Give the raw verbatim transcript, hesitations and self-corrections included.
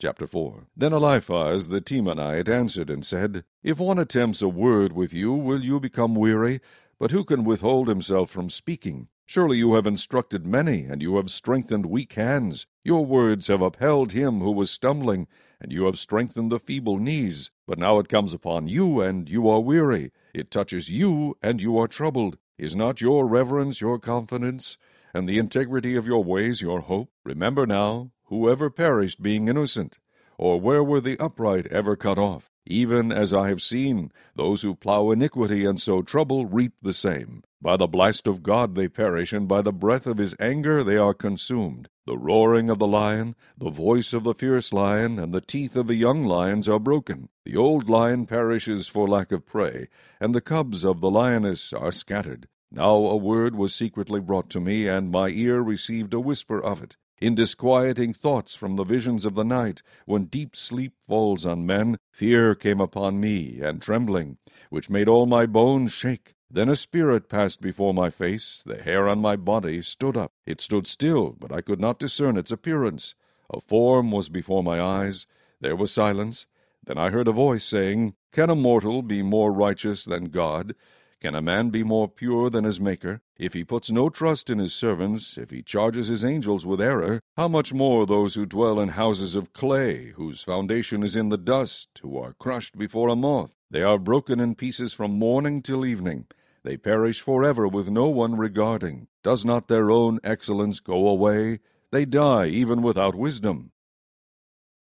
Chapter four. Then Eliphaz the Temanite answered and said, If one attempts a word with you, will you become weary? But who can withhold himself from speaking? Surely you have instructed many, and you have strengthened weak hands. Your words have upheld him who was stumbling, and you have strengthened the feeble knees. But now it comes upon you, and you are weary. It touches you, and you are troubled. Is not your reverence your confidence, and the integrity of your ways your hope? Remember now, whoever perished being innocent, or where were the upright ever cut off? Even as I have seen, those who plow iniquity and sow trouble reap the same. By the blast of God they perish, and by the breath of his anger they are consumed. The roaring of the lion, the voice of the fierce lion, and the teeth of the young lions are broken. The old lion perishes for lack of prey, and the cubs of the lioness are scattered. Now a word was secretly brought to me, and my ear received a whisper of it. In disquieting thoughts from the visions of the night, when deep sleep falls on men, fear came upon me, and trembling, which made all my bones shake. Then a spirit passed before my face, the hair on my body stood up. It stood still, but I could not discern its appearance. A form was before my eyes. There was silence. Then I heard a voice saying, Can a mortal be more righteous than God? Can a man be more pure than his Maker? If he puts no trust in his servants, if he charges his angels with error, how much more those who dwell in houses of clay, whose foundation is in the dust, who are crushed before a moth? They are broken in pieces from morning till evening. They perish forever with no one regarding. Does not their own excellence go away? They die even without wisdom.